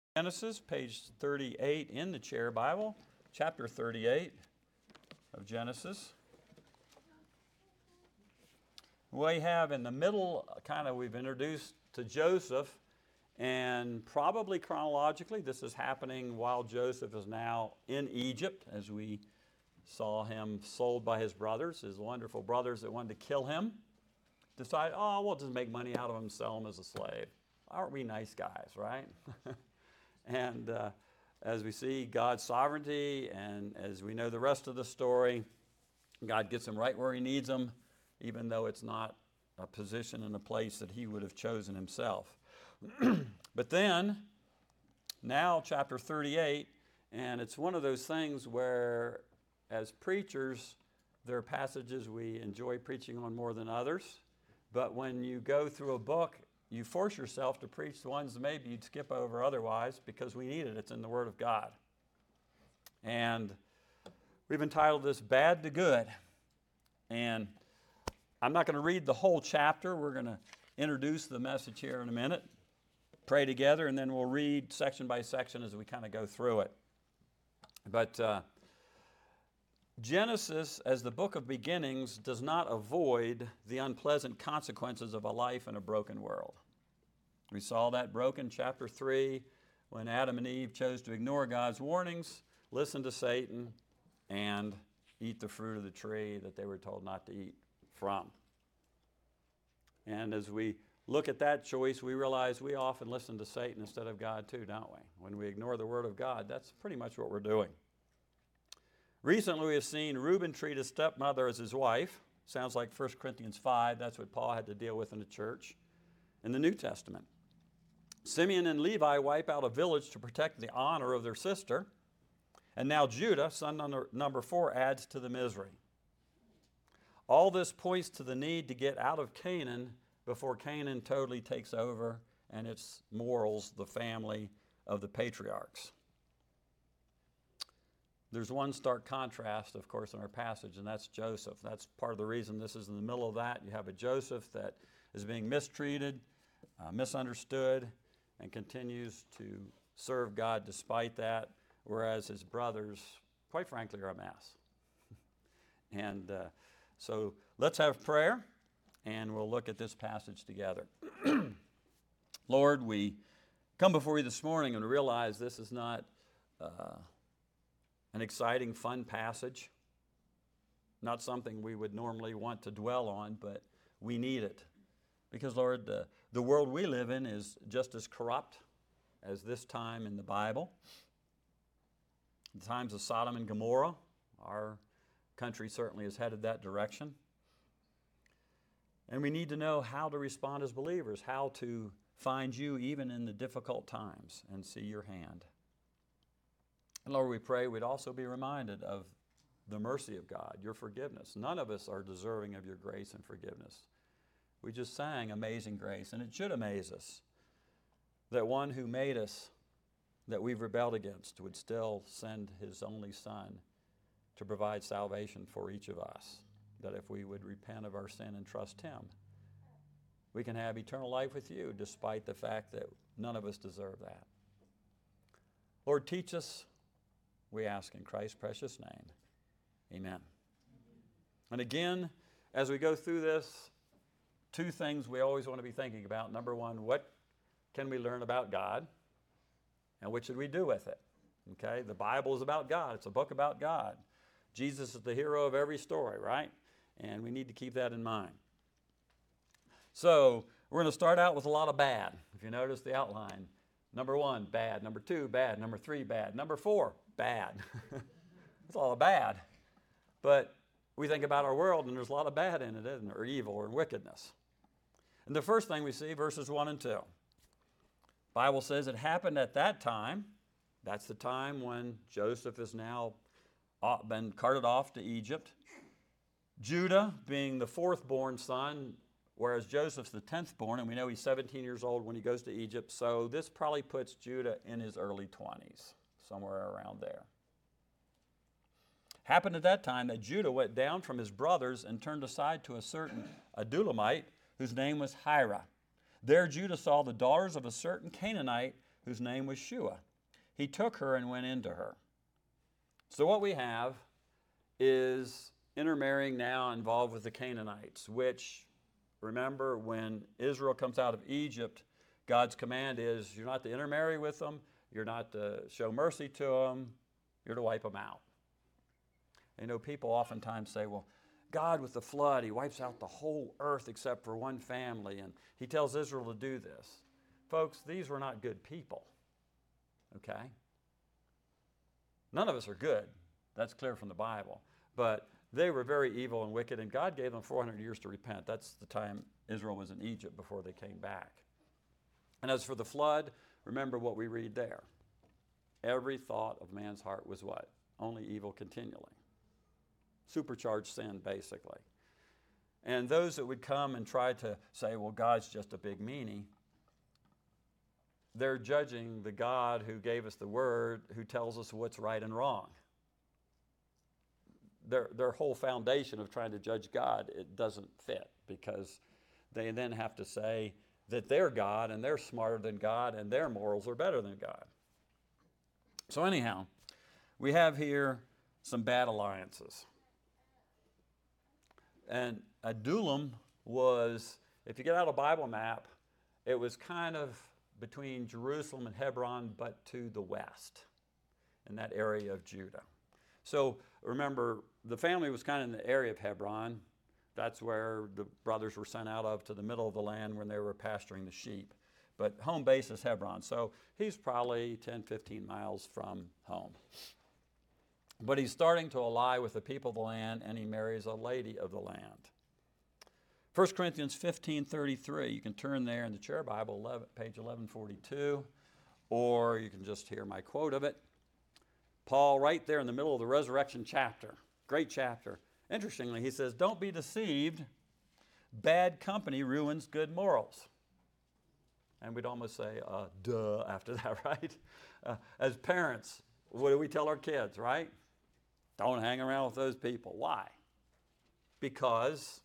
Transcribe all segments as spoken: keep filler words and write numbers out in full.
Genesis, page thirty-eight in the Chair Bible, chapter thirty-eight of Genesis. We have in the middle, kind of, we've introduced to Joseph, and probably chronologically, this is happening while Joseph is now in Egypt, as we saw him sold by his brothers, his wonderful brothers that wanted to kill him, decide, oh, we'll just make money out of him, sell him as a slave. Aren't we nice guys, right? And uh, as we see God's sovereignty, and as we know the rest of the story, God gets him right where he needs him, even though it's not a position and a place that he would have chosen himself. But then, now chapter thirty-eight, and it's one of those things where, as preachers, there are passages we enjoy preaching on more than others, but when you go through a book, you force yourself to preach the ones that maybe you'd skip over otherwise because we need it. It's in the Word of God. And we've entitled this Bad to Good. And I'm not going to read the whole chapter. We're going to introduce the message here in a minute, pray together, and then we'll read section by section as we kind of go through it. But uh, Genesis, as the book of beginnings, does not avoid the unpleasant consequences of a life in a broken world. We saw that broken chapter three when Adam and Eve chose to ignore God's warnings, listen to Satan, and eat the fruit of the tree that they were told not to eat from. And as we look at that choice, we realize we often listen to Satan instead of God too, don't we? When we ignore the Word of God, that's pretty much what we're doing. Recently, we have seen Reuben treat his stepmother as his wife. Sounds like First Corinthians five. That's what Paul had to deal with in the church in the New Testament. Simeon and Levi wipe out a village to protect the honor of their sister. And now Judah, son number, number four, adds to the misery. All this points to the need to get out of Canaan before Canaan totally takes over and its morals the family of the patriarchs. There's one stark contrast, of course, in our passage, and that's Joseph. That's part of the reason this is in the middle of that. You have a Joseph that is being mistreated, uh, misunderstood, and continues to serve God despite that, whereas his brothers, quite frankly, are a mess. and uh, so let's have prayer, and we'll look at this passage together. Lord, we come before you this morning and realize this is not Uh, an exciting, fun passage. Not something we would normally want to dwell on, but we need it. Because, Lord, the, the world we live in is just as corrupt as this time in the Bible. The times of Sodom and Gomorrah, our country certainly is headed that direction. And we need to know how to respond as believers, how to find you even in the difficult times and see your hand. And Lord, we pray we'd also be reminded of the mercy of God, your forgiveness. None of us are deserving of your grace and forgiveness. We just sang Amazing Grace, and it should amaze us that one who made us, that we've rebelled against, would still send his only Son to provide salvation for each of us. That if we would repent of our sin and trust him, we can have eternal life with you, despite the fact that none of us deserve that. Lord, teach us, we ask in Christ's precious name. Amen. And again, as we go through this, two things we always want to be thinking about. Number one, what can we learn about God? And what should we do with it? Okay, the Bible is about God. It's a book about God. Jesus is the hero of every story, right? And we need to keep that in mind. So, we're going to start out with a lot of bad. If you notice the outline. Number one, bad. Number two, bad. Number three, bad. Number four, bad. It's all bad. But we think about our world and there's a lot of bad in it, isn't there? Or evil or wickedness. And the first thing we see, verses one and two. The Bible says it happened at that time. That's the time when Joseph has now been carted off to Egypt. Judah being the fourth born son, whereas Joseph's the tenth born, and we know he's seventeen years old when he goes to Egypt, so this probably puts Judah in his early twenties, somewhere around there. Happened at that time that Judah went down from his brothers and turned aside to a certain Adullamite, whose name was Hira. There Judah saw the daughters of a certain Canaanite whose name was Shua. He took her and went into her. So what we have is intermarrying now involved with the Canaanites, which, remember, when Israel comes out of Egypt, God's command is you're not to intermarry with them, you're not to show mercy to them, you're to wipe them out. You know, people oftentimes say, well, God with the flood, he wipes out the whole earth except for one family, and he tells Israel to do this. Folks, these were not good people, okay? None of us are good. That's clear from the Bible. But they were very evil and wicked, and God gave them four hundred years to repent. That's the time Israel was in Egypt before they came back. And as for the flood, remember what we read there. Every thought of man's heart was what? Only evil continually. Supercharged sin, basically. And those that would come and try to say, well, God's just a big meanie, they're judging the God who gave us the word, who tells us what's right and wrong. Their, their whole foundation of trying to judge God, it doesn't fit, because they then have to say that they're God and they're smarter than God and their morals are better than God. So anyhow, we have here some bad alliances. And Adullam was, if you get out a Bible map, it was kind of between Jerusalem and Hebron, but to the west, in that area of Judah. So remember, the family was kind of in the area of Hebron. That's where the brothers were sent out of, to the middle of the land when they were pasturing the sheep. But home base is Hebron. So he's probably ten, fifteen miles from home. But he's starting to ally with the people of the land, and he marries a lady of the land. First Corinthians fifteen thirty-three, you can turn there in the chair Bible, eleven, page eleven forty-two, or you can just hear my quote of it. Paul, right there in the middle of the resurrection chapter, great chapter. Interestingly, he says, don't be deceived. Bad company ruins good morals. And we'd almost say, uh, duh, after that, right? Uh, as parents, what do we tell our kids, right? Don't hang around with those people. Why? Because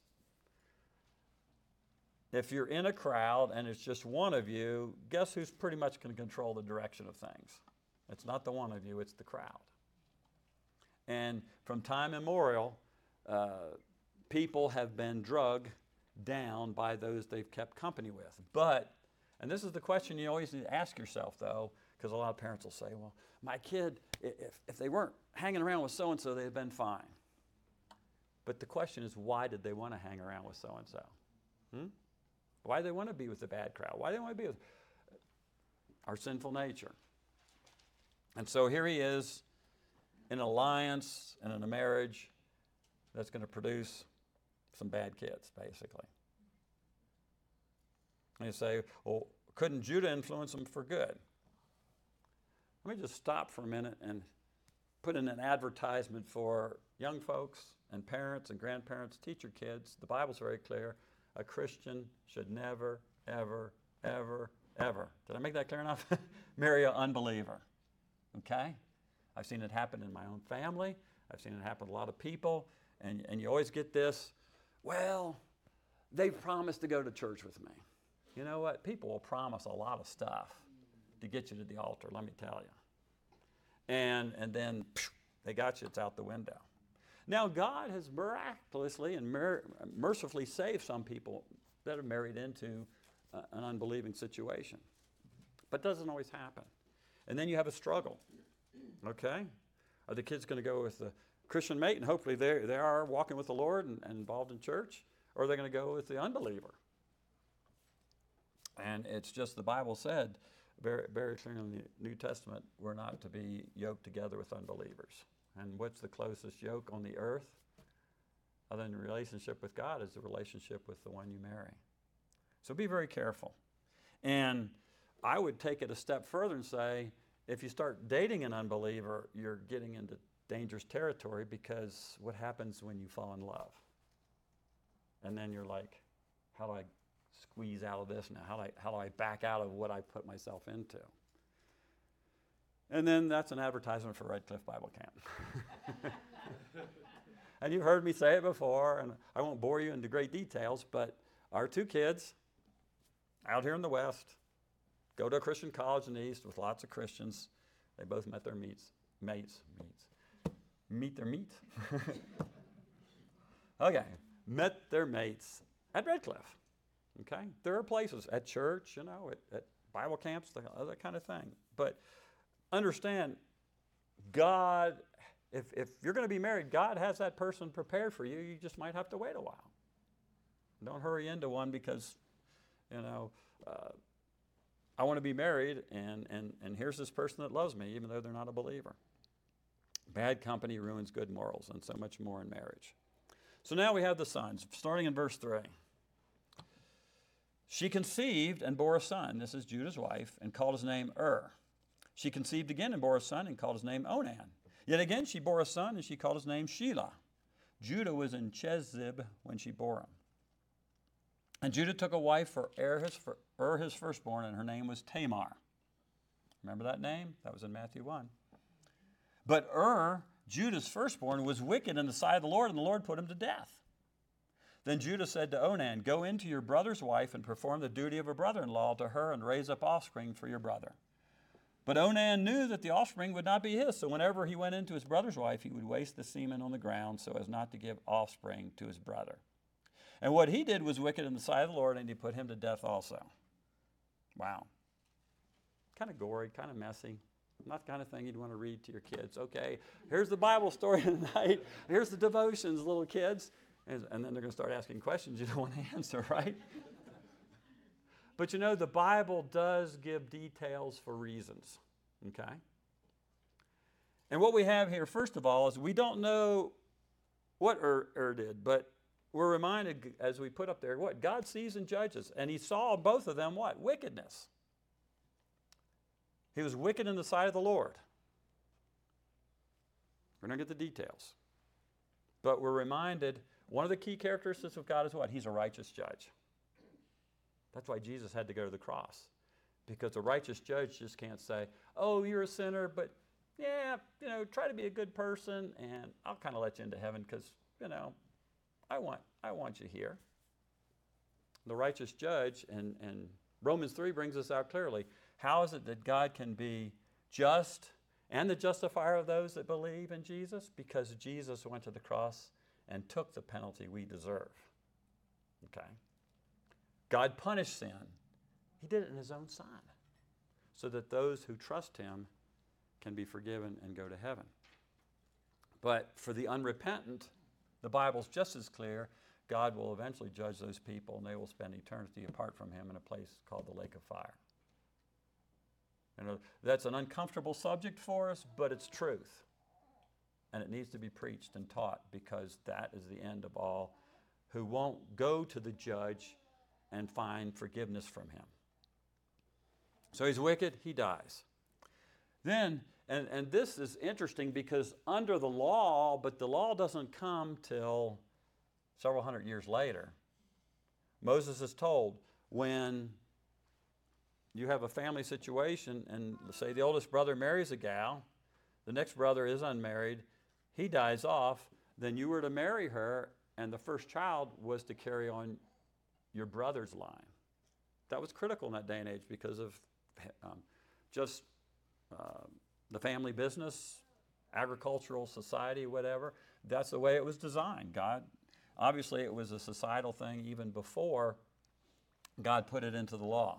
if you're in a crowd and it's just one of you, guess who's pretty much going to control the direction of things? It's not the one of you, it's the crowd. And from time immemorial, uh, people have been drugged down by those they've kept company with. But, and this is the question you always need to ask yourself, though, because a lot of parents will say, well, my kid, if, if they weren't hanging around with so-and-so, they'd have been fine. But the question is, why did they want to hang around with so-and-so? Hmm? Why do they want to be with the bad crowd? Why do they want to be with our sinful nature? And so here he is in an alliance and in a marriage that's going to produce some bad kids, basically. And you say, well, couldn't Judah influence them for good? Let me just stop for a minute and put in an advertisement for young folks and parents and grandparents. Teach your kids. The Bible's very clear. A Christian should never, ever, ever, ever, did I make that clear enough? Marry an unbeliever. Okay? I've seen it happen in my own family. I've seen it happen to a lot of people. And, and you always get this, well, they've promised to go to church with me. You know what? People will promise a lot of stuff to get you to the altar, let me tell you. And, and then phew, they got you, it's out the window. Now, God has miraculously and mer- mercifully saved some people that are married into uh, an unbelieving situation. But it doesn't always happen. And then you have a struggle, okay? Are the kids going to go with the Christian mate, and hopefully they they are walking with the Lord and, and involved in church, or are they going to go with the unbeliever? And it's just the Bible said very, very clearly in the New Testament, we're not to be yoked together with unbelievers. And what's the closest yoke on the earth other than the relationship with God is the relationship with the one you marry. So be very careful. And I would take it a step further and say, if you start dating an unbeliever, you're getting into dangerous territory, because what happens when you fall in love? And then you're like, how do I squeeze out of this now? How do I, how do I back out of what I put myself into? And then that's an advertisement for Red Cliff Bible Camp. And you've heard me say it before, and I won't bore you into great details, but our two kids out here in the West, go to a Christian college in the East with lots of Christians. They both met their meets, mates, meets, meet their meat. Okay, met their mates at Red Cliff. Okay, there are places at church, you know, at, at Bible camps, that, that kind of thing. But understand, God, if, if you're going to be married, God has that person prepared for you. You just might have to wait a while. Don't hurry into one because, you know, uh, I want to be married, and, and, and here's this person that loves me, even though they're not a believer. Bad company ruins good morals, and so much more in marriage. So now we have the sons, starting in verse three. She conceived and bore a son, this is Judah's wife, and called his name Ur. She conceived again and bore a son and called his name Onan. Yet again she bore a son and she called his name Shelah. Judah was in Chezib when she bore him. And Judah took a wife for Ur his, for Ur his firstborn, and her name was Tamar. Remember that name? That was in Matthew one. But Ur, Judah's firstborn, was wicked in the sight of the Lord, and the Lord put him to death. Then Judah said to Onan, go into your brother's wife and perform the duty of a brother-in-law to her and raise up offspring for your brother. But Onan knew that the offspring would not be his, so whenever he went into his brother's wife, he would waste the semen on the ground so as not to give offspring to his brother. And what he did was wicked in the sight of the Lord, and he put him to death also. Wow. Kind of gory, kind of messy. Not the kind of thing you'd want to read to your kids. Okay, here's the Bible story tonight. Here's the devotions, little kids. And, and then they're going to start asking questions you don't want to answer, right? But you know, the Bible does give details for reasons, okay? And what we have here, first of all, is we don't know what Ur, Ur did, but we're reminded, as we put up there, what? God sees and judges. And he saw both of them what? Wickedness. He was wicked in the sight of the Lord. We're going to get the details. But we're reminded, one of the key characteristics of God is what? He's a righteous judge. That's why Jesus had to go to the cross. Because a righteous judge just can't say, oh, you're a sinner, but yeah, you know, try to be a good person, and I'll kind of let you into heaven because, you know, I want, I want you here. The righteous judge, and, and Romans three brings this out clearly. How is it that God can be just and the justifier of those that believe in Jesus? Because Jesus went to the cross and took the penalty we deserve. Okay? God punished sin. He did it in his own Son so that those who trust him can be forgiven and go to heaven. But for the unrepentant, the Bible's just as clear. God will eventually judge those people, and they will spend eternity apart from him in a place called the lake of fire. You know, that's an uncomfortable subject for us, but it's truth. And it needs to be preached and taught, because that is the end of all who won't go to the judge and find forgiveness from him. So he's wicked, he dies. Then, and, and this is interesting because under the law, but the law doesn't come till several hundred years later. Moses is told, when you have a family situation and say the oldest brother marries a gal, the next brother is unmarried, he dies off, then you were to marry her, and the first child was to carry on your brother's line. That was critical in that day and age because of um, just uh, the family business, agricultural society, whatever. That's the way it was designed. God, obviously it was a societal thing even before God put it into the law.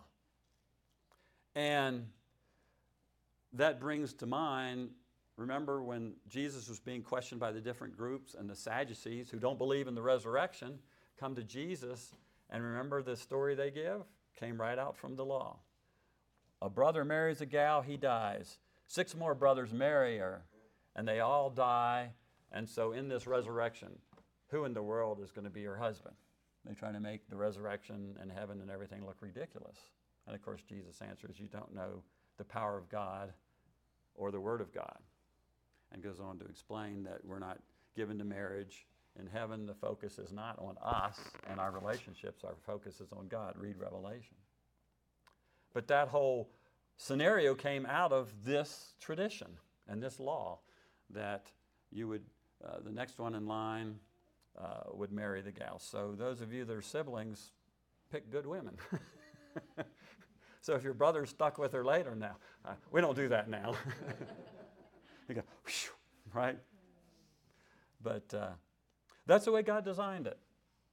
And that brings to mind, remember when Jesus was being questioned by the different groups, and the Sadducees, who don't believe in the resurrection, come to Jesus, and remember the story they give? Came right out from the law. A brother marries a gal, he dies. Six more brothers marry her, and they all die. And so in this resurrection, who in the world is going to be her husband? They're trying to make the resurrection and heaven and everything look ridiculous. And of course, Jesus answers, you don't know the power of God or the Word of God. And goes on to explain that we're not given to marriage. In heaven, the focus is not on us and our relationships. Our focus is on God. Read Revelation. But that whole scenario came out of this tradition and this law that you would, uh, the next one in line uh, would marry the gal. So those of you that are siblings, pick good women. So if your brother's stuck with her later, now, uh, we don't do that now. You go, whew, right? But uh, that's the way God designed it.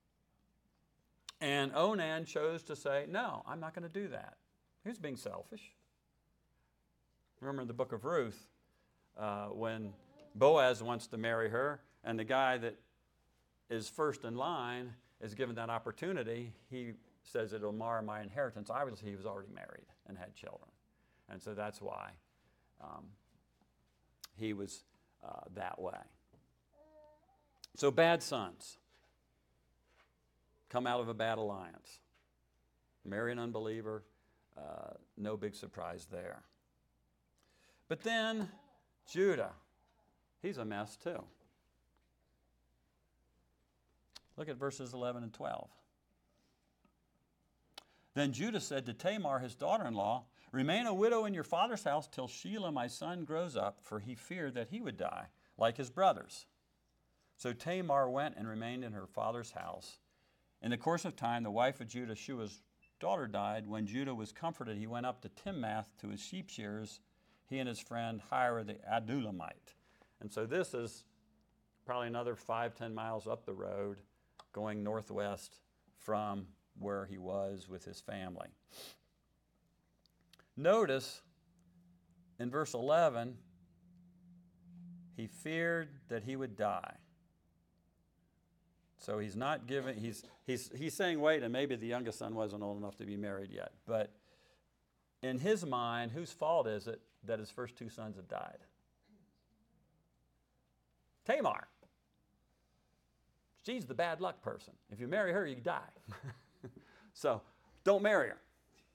And Onan chose to say, no, I'm not going to do that. He was being selfish. Remember in the book of Ruth, uh, when Boaz wants to marry her, and the guy that is first in line is given that opportunity, he says it'll mar my inheritance. Obviously, he was already married and had children. And so that's why um, he was uh, that way. So bad sons come out of a bad alliance. Marry an unbeliever, uh, no big surprise there. But then Judah, he's a mess too. Look at verses eleven and twelve. Then Judah said to Tamar, his daughter-in-law, remain a widow in your father's house till Shelah, my son, grows up, for he feared that he would die, like his brothers. So Tamar went and remained in her father's house. In the course of time, the wife of Judah, Shua's daughter, died. When Judah was comforted, he went up to Timnath to his sheep shearers, he and his friend Hira the Adullamite. And so this is probably another five, ten miles up the road, going northwest from where he was with his family. Notice in verse eleven, he feared that he would die. So he's not giving, he's, he's, he's saying, wait, and maybe the youngest son wasn't old enough to be married yet. But in his mind, whose fault is it that his first two sons have died? Tamar. She's the bad luck person. If you marry her, you die. So don't marry her.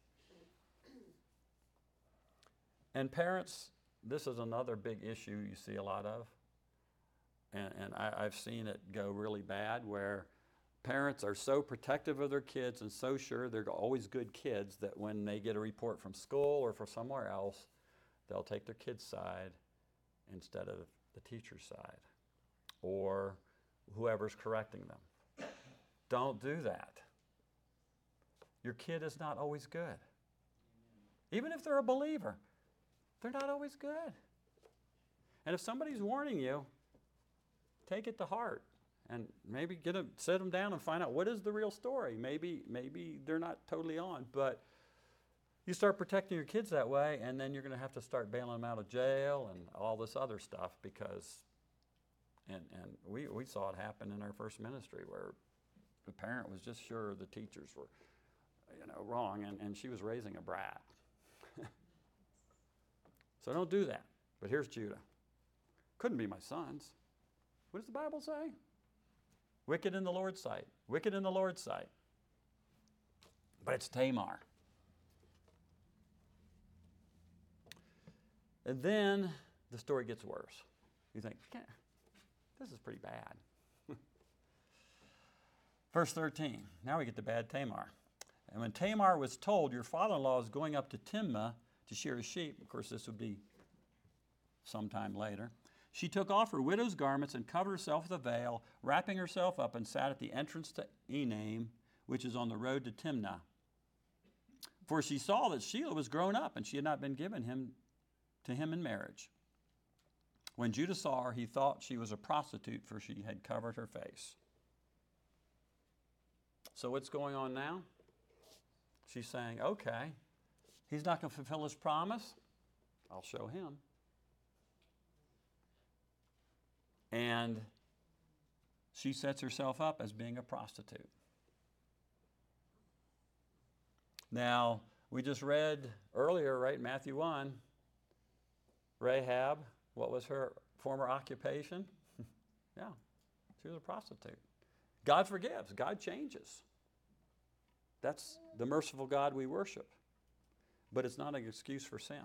And parents, this is another big issue you see a lot of. And, and I, I've seen it go really bad where parents are so protective of their kids and so sure they're always good kids that when they get a report from school or from somewhere else, they'll take their kid's side instead of the teacher's side or whoever's correcting them. Don't do that. Your kid is not always good. Even if they're a believer, they're not always good. And if somebody's warning you, take it to heart and maybe get them, sit them down and find out what is the real story. Maybe, maybe they're not totally on, but you start protecting your kids that way, and then you're going to have to start bailing them out of jail and all this other stuff because, and, and we, we saw it happen in our first ministry where the parent was just sure the teachers were, you know, wrong, and, and she was raising a brat. So don't do that. But here's Judah. Couldn't be my sons. What does the Bible say? Wicked in the Lord's sight. Wicked in the Lord's sight. But it's Tamar. And then the story gets worse. You think, this is pretty bad. Verse thirteen. Now we get to bad Tamar. And when Tamar was told, your father-in-law is going up to Timnah to shear his sheep, of course this would be sometime later, she took off her widow's garments and covered herself with a veil, wrapping herself up, and sat at the entrance to Enaim, which is on the road to Timnah. For she saw that Shelah was grown up, and she had not been given him to him in marriage. When Judah saw her, he thought she was a prostitute, for she had covered her face. So what's going on now? She's saying, okay, he's not going to fulfill his promise. I'll show him. And she sets herself up as being a prostitute. Now, we just read earlier, right, Matthew one, Rahab, what was her former occupation? Yeah, she was a prostitute. God forgives. God changes. That's the merciful God we worship. But it's not an excuse for sin.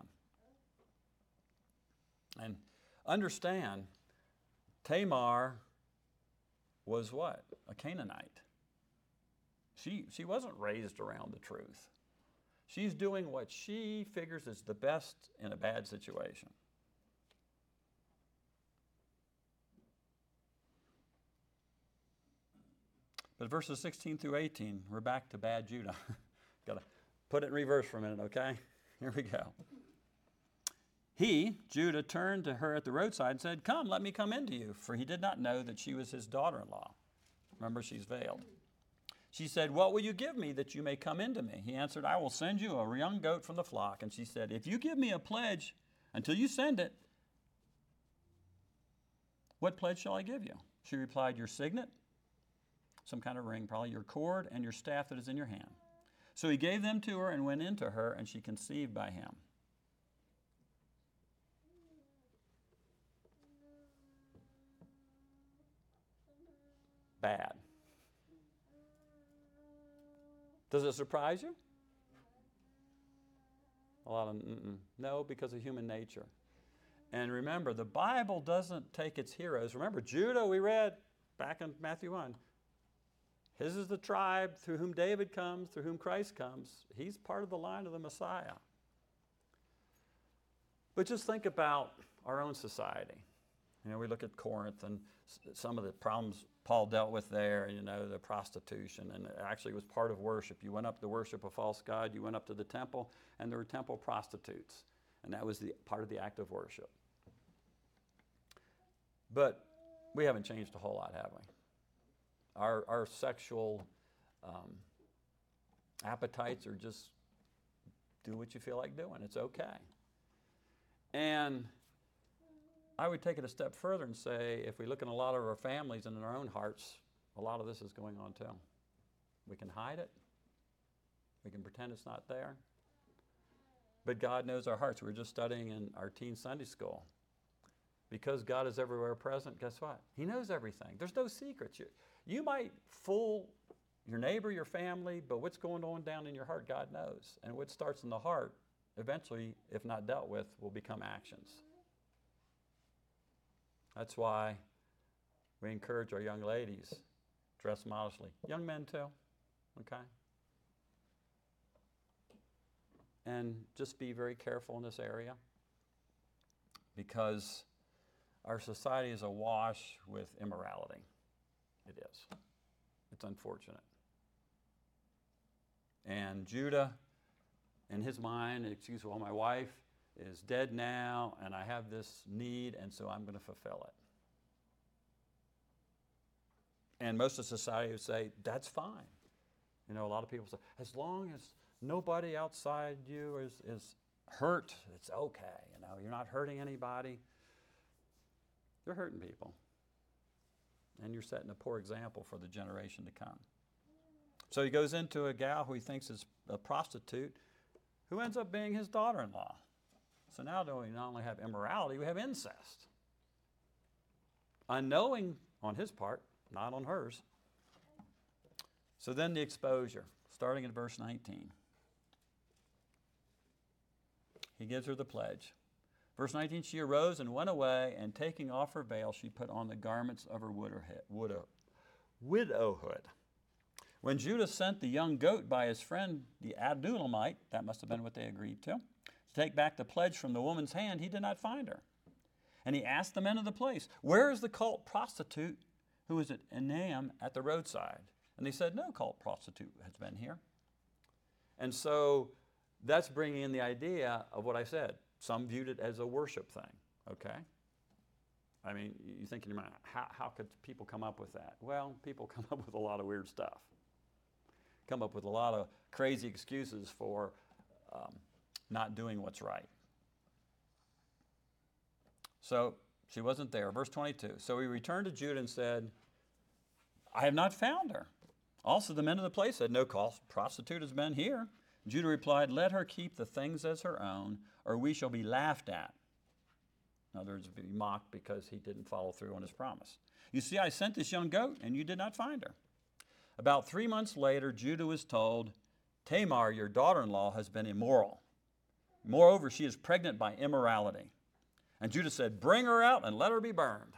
And understand, Tamar was what? A Canaanite. She, she wasn't raised around the truth. She's doing what she figures is the best in a bad situation. But verses sixteen through eighteen, we're back to bad Judah. Got to put it in reverse for a minute, okay? Here we go. He, Judah, turned to her at the roadside and said, "Come, let me come in to you," for he did not know that she was his daughter-in-law. Remember, she's veiled. She said, "What will you give me that you may come into me?" He answered, "I will send you a young goat from the flock." And she said, "If you give me a pledge until you send it, what pledge shall I give you?" She replied, "Your signet," some kind of ring probably, "your cord, and your staff that is in your hand." So he gave them to her and went into her, and she conceived by him. Bad. Does it surprise you? A lot of mm-mm. No, because of human nature. And remember, the Bible doesn't take its heroes. Remember, Judah, we read back in Matthew one. His is the tribe through whom David comes, through whom Christ comes. He's part of the line of the Messiah. But just think about our own society. You know, we look at Corinth and some of the problems Paul dealt with there, you know, the prostitution, and it actually was part of worship. You went up to worship a false god, you went up to the temple, and there were temple prostitutes. And that was the part of the act of worship. But we haven't changed a whole lot, have we? Our, our sexual um, appetites are just do what you feel like doing. It's okay. And I would take it a step further and say, if we look in a lot of our families and in our own hearts, a lot of this is going on too. We can hide it. We can pretend it's not there. But God knows our hearts. We were just studying in our teen Sunday school. Because God is everywhere present, guess what? He knows everything. There's no secrets. You, you might fool your neighbor, your family, but what's going on down in your heart, God knows. And what starts in the heart, eventually, if not dealt with, will become actions. That's why we encourage our young ladies, dress modestly. Young men too, okay? And just be very careful in this area, because our society is awash with immorality. It is. It's unfortunate. And Judah, in his mind, excuse me, well, my wife is dead now, and I have this need, and so I'm going to fulfill it. And most of society would say, that's fine. You know, a lot of people say, as long as nobody outside you is, is hurt, it's okay. You know, you're not hurting anybody. You're hurting people. And you're setting a poor example for the generation to come. So he goes into a gal who he thinks is a prostitute, who ends up being his daughter-in-law. So now do we not only have immorality, we have incest. Unknowing on his part, not on hers. So then the exposure, starting at verse nineteen. He gives her the pledge. Verse nineteen, she arose and went away, and taking off her veil, she put on the garments of her widow, widowhood. When Judah sent the young goat by his friend, the Adullamite, that must have been what they agreed to, to take back the pledge from the woman's hand, he did not find her. And he asked the men of the place, where is the cult prostitute who was at Enaim at the roadside? And they said, no cult prostitute has been here. And so that's bringing in the idea of what I said. Some viewed it as a worship thing, okay? I mean, you think in your mind, how, how could people come up with that? Well, people come up with a lot of weird stuff. Come up with a lot of crazy excuses for um, not doing what's right. So she wasn't there. Verse twenty-two. So he returned to Judah and said, I have not found her. Also the men of the place said, no prostitute has been here. Judah replied, let her keep the things as her own, or we shall be laughed at. In other words, be mocked because he didn't follow through on his promise. You see, I sent this young goat, and you did not find her. About three months later, Judah was told, Tamar, your daughter-in-law, has been immoral. Moreover, she is pregnant by immorality. And Judah said, bring her out and let her be burned.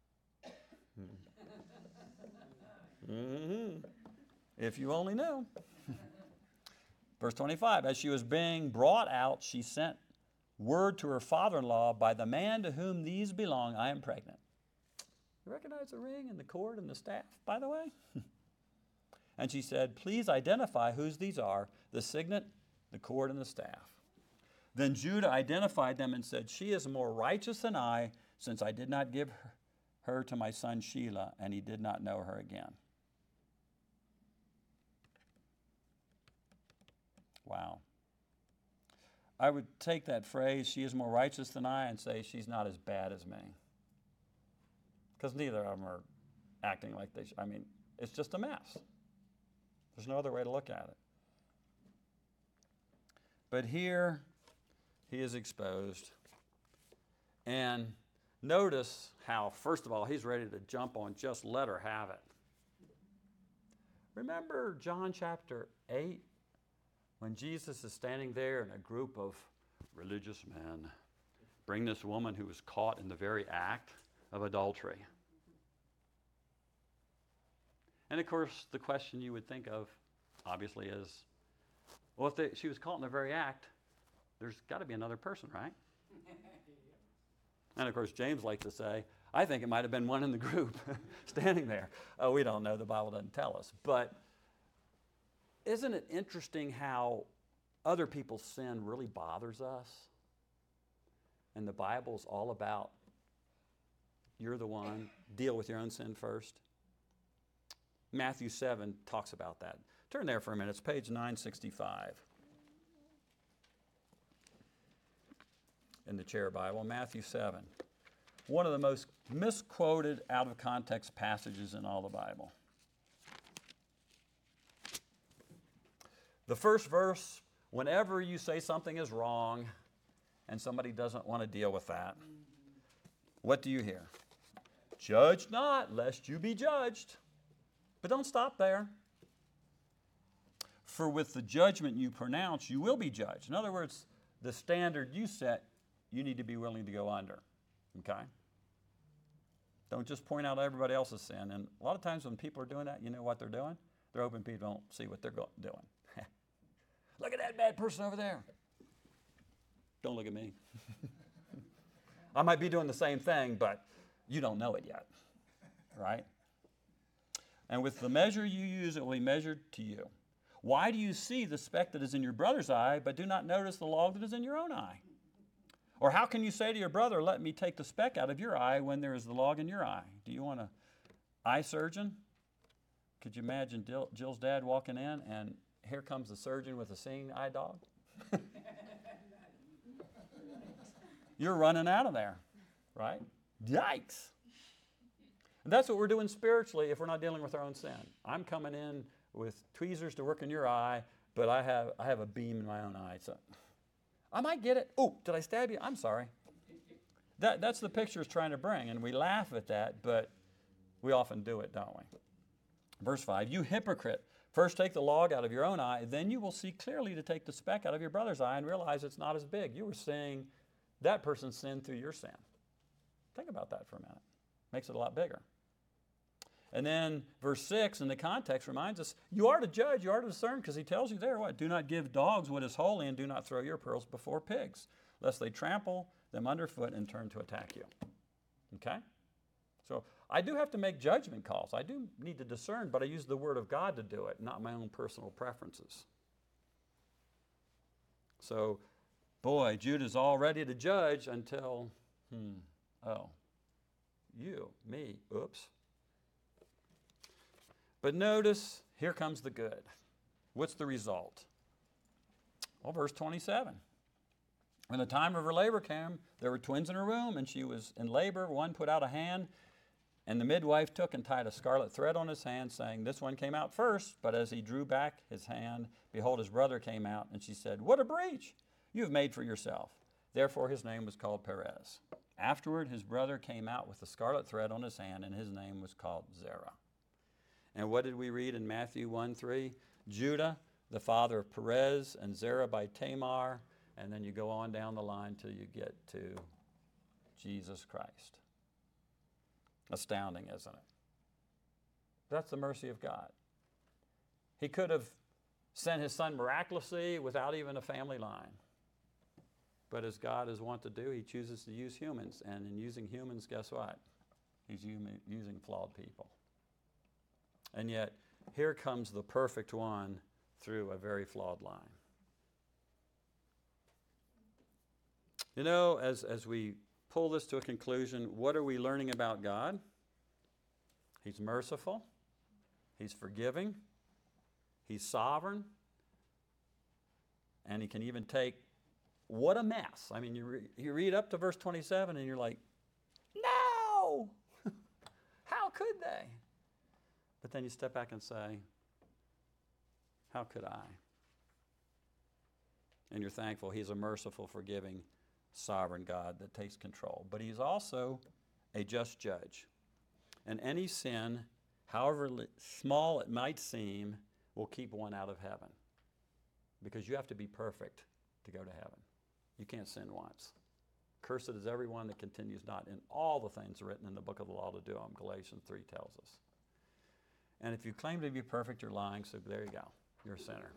Mm-hmm. If you only knew. Verse twenty-five, as she was being brought out, she sent word to her father-in-law, by the man to whom these belong, I am pregnant. You recognize the ring and the cord and the staff, by the way? And she said, please identify whose these are, the signet the cord and the staff. Then Judah identified them and said, she is more righteous than I, since I did not give her to my son Shelah, and he did not know her again. Wow. I would take that phrase, she is more righteous than I, and say she's not as bad as me. Because neither of them are acting like they should. I mean, it's just a mess. There's no other way to look at it. But here, he is exposed. And notice how, first of all, he's ready to jump on, just let her have it. Remember John chapter eight, when Jesus is standing there and a group of religious men bring this woman who was caught in the very act of adultery. And of course, the question you would think of, obviously, is, well, if they, she was caught in the very act, there's got to be another person, right? And of course, James likes to say, I think it might have been one in the group standing there. Oh, we don't know. The Bible doesn't tell us. But isn't it interesting how other people's sin really bothers us? And the Bible's all about, you're the one, deal with your own sin first. Matthew seven talks about that. Turn there for a minute. It's page nine sixty-five in the Chair Bible. Matthew seven. One of the most misquoted, out of context passages in all the Bible. The first verse, whenever you say something is wrong and somebody doesn't want to deal with that, what do you hear? Judge not, lest you be judged. But don't stop there. For with the judgment you pronounce, you will be judged. In other words, the standard you set, you need to be willing to go under. Okay? Don't just point out everybody else's sin. And a lot of times when people are doing that, you know what they're doing? They're hoping people don't see what they're go- doing. Look at that bad person over there. Don't look at me. I might be doing the same thing, but you don't know it yet. Right? And with the measure you use, it will be measured to you. Why do you see the speck that is in your brother's eye, but do not notice the log that is in your own eye? Or how can you say to your brother, let me take the speck out of your eye when there is the log in your eye? Do you want an eye surgeon? Could you imagine Jill's dad walking in, and here comes the surgeon with a seeing eye dog? You're running out of there, right? Yikes. And that's what we're doing spiritually if we're not dealing with our own sin. I'm coming in with tweezers to work in your eye, but I have I have a beam in my own eye. So I might get it. Oh, did I stab you? I'm sorry. That, that's the picture it's trying to bring, and we laugh at that, but we often do it, don't we? Verse five, you hypocrite, first take the log out of your own eye, then you will see clearly to take the speck out of your brother's eye and realize it's not as big. You were seeing that person's sin through your sin. Think about that for a minute. Makes it a lot bigger. And then verse six in the context reminds us, you are to judge, you are to discern, because he tells you there, what? Do not give dogs what is holy, and do not throw your pearls before pigs, lest they trample them underfoot and turn to attack you. Okay? So I do have to make judgment calls. I do need to discern, but I use the word of God to do it, not my own personal preferences. So, boy, Judah's all ready to judge until, hmm, oh, you, me, oops. But notice, here comes the good. What's the result? Well, verse twenty-seven. When the time of her labor came, there were twins in her womb, and she was in labor. One put out a hand, and the midwife took and tied a scarlet thread on his hand, saying, this one came out first. But as he drew back his hand, behold, his brother came out, and she said, what a breach you have made for yourself. Therefore his name was called Perez. Afterward, his brother came out with the scarlet thread on his hand, and his name was called Zerah. And what did we read in Matthew one three? Judah, the father of Perez, and Zerah by Tamar. And then you go on down the line till you get to Jesus Christ. Astounding, isn't it? That's the mercy of God. He could have sent his son miraculously without even a family line. But as God is wont to do, he chooses to use humans. And in using humans, guess what? He's using flawed people. And yet, here comes the perfect one through a very flawed line. You know, as, as we pull this to a conclusion, what are we learning about God? He's merciful. He's forgiving. He's sovereign. And he can even take, what a mess. I mean, you, re, you read up to verse twenty-seven and you're like, no! How could they? But then you step back and say, how could I? And you're thankful he's a merciful, forgiving, sovereign God that takes control. But he's also a just judge. And any sin, however small it might seem, will keep one out of heaven. Because you have to be perfect to go to heaven. You can't sin once. Cursed is everyone that continues not in all the things written in the book of the law to do them, Galatians three tells us. And if you claim to be perfect, you're lying, so there you go. You're a sinner.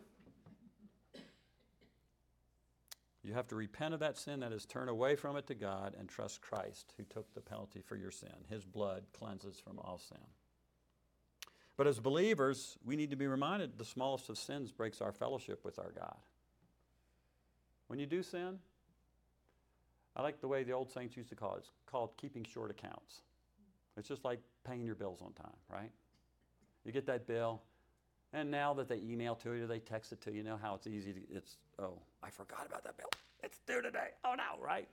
You have to repent of that sin, that is, turn away from it to God and trust Christ, who took the penalty for your sin. His blood cleanses from all sin. But as believers, we need to be reminded the smallest of sins breaks our fellowship with our God. When you do sin, I like the way the old saints used to call it. It's called keeping short accounts. It's just like paying your bills on time, right? You get that bill, and now that they email to you, they text it to you, you know how it's easy to, it's, oh, I forgot about that bill. It's due today. Oh no, right?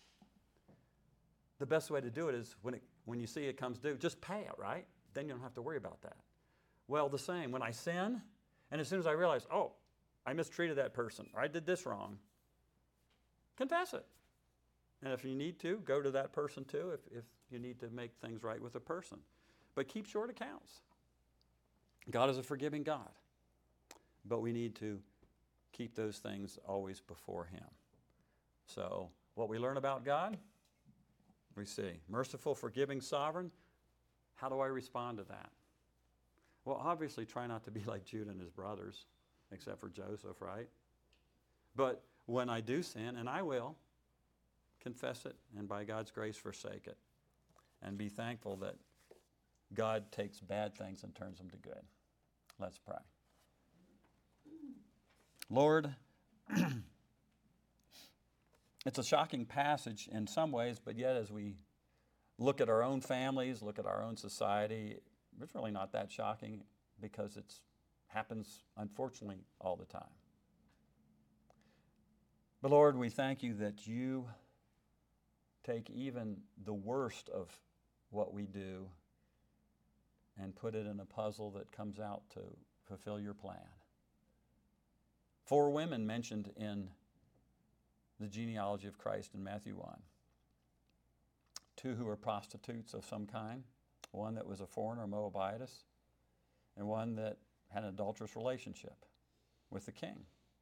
The best way to do it is when, it, when you see it comes due, just pay it, right? Then you don't have to worry about that. Well, the same, when I sin, and as soon as I realize, oh, I mistreated that person, or I did this wrong, confess it. And if you need to, go to that person too, if, if you need to make things right with a person. But keep short accounts. God is a forgiving God, but we need to keep those things always before him. So what we learn about God, we see merciful, forgiving, sovereign. How do I respond to that? Well, obviously try not to be like Judah and his brothers, except for Joseph, right? But when I do sin, and I will, confess it, and by God's grace forsake it. And be thankful that God takes bad things and turns them to good. Let's pray. Lord, it's a shocking passage in some ways, but yet as we look at our own families, look at our own society, it's really not that shocking because it happens, unfortunately, all the time. But Lord, we thank you that you take even the worst of what we do and put it in a puzzle that comes out to fulfill your plan. Four women mentioned in the genealogy of Christ in Matthew one. Two who were prostitutes of some kind, one that was a foreigner, Moabitess, and one that had an adulterous relationship with the king.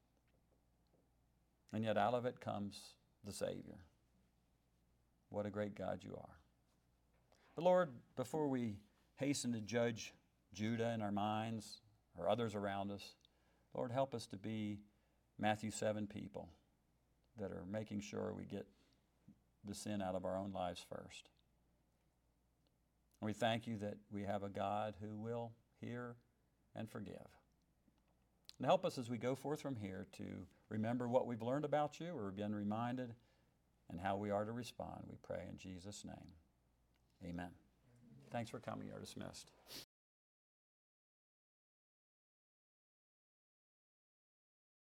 And yet out of it comes the Savior. What a great God you are. But Lord, before we hasten to judge Judah in our minds or others around us, Lord, help us to be Matthew seven people that are making sure we get the sin out of our own lives first. And we thank you that we have a God who will hear and forgive. And help us as we go forth from here to remember what we've learned about you or been reminded and how we are to respond. We pray in Jesus' name. Amen. Thanks for coming. You're dismissed.